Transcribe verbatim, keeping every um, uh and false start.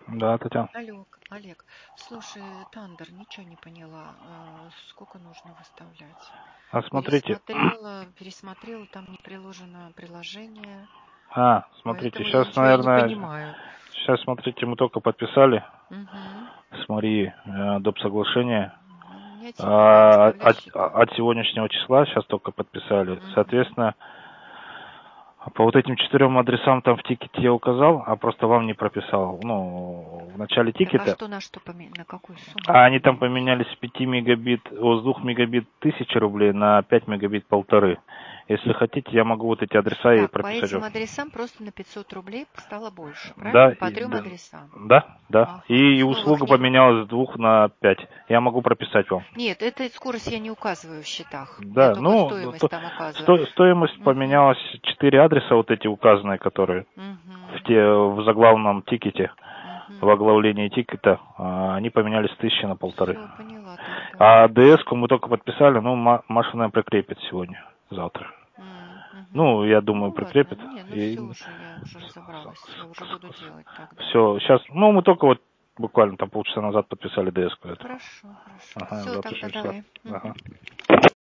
Да, Татьяна. Олег, Олег, слушай, Тандер, ничего не поняла. э, Сколько нужно выставлять? А смотрите, Пересмотрела, пересмотрела, там не приложено приложение, а, смотрите, поэтому я сейчас, ничего и не наверное, понимаю. сейчас, смотрите, мы только подписали Угу. с Марией э, доп. Соглашение. Ну, у меня тикет, надо А, выставлять от, счета. от сегодняшнего числа сейчас только подписали. Угу. Соответственно, по вот этим четырем адресам там в тикете я указал, а просто вам не прописал. Ну, в начале Так, а тикета. что на что поменять, на какую сумму А они там поменялись? поменялись с пяти мегабит, о, с двух мегабит тысячи рублей на пять мегабит полторы. Если хотите, я могу вот эти адреса и Так, по прописать этим вам. адресам просто на пятьсот рублей стало больше, Да, правильно? По и, трем да, адресам. да, да. Ага. И С новых услуга не... поменялась с двух на пять. Я могу прописать вам. Нет, эту скорость я не указываю в счетах. Я Да, только ну, стоимость то- там указываю. сто- стоимость Угу. поменялась, четыре адреса вот эти указанные, которые в, Угу. те, в заглавном тикете, в Угу. оглавлении тикета, а, они поменялись с тысячи на полторы. Все, поняла тогда. А ДС-ку мы только подписали, ну, Ма- Маша, наверное, прикрепит сегодня, завтра. М, мгм. Ну, я думаю, Ну ладно, прикрепит. не, ну все И уже, я уже разобралась. Я уже буду делать тогда. все, сейчас, ну, мы только вот буквально там полчаса назад подписали ДС-ку эту. Хорошо, хорошо. Ага, с Все, тогда завтрашнего числа. давай. Мгм. Ага.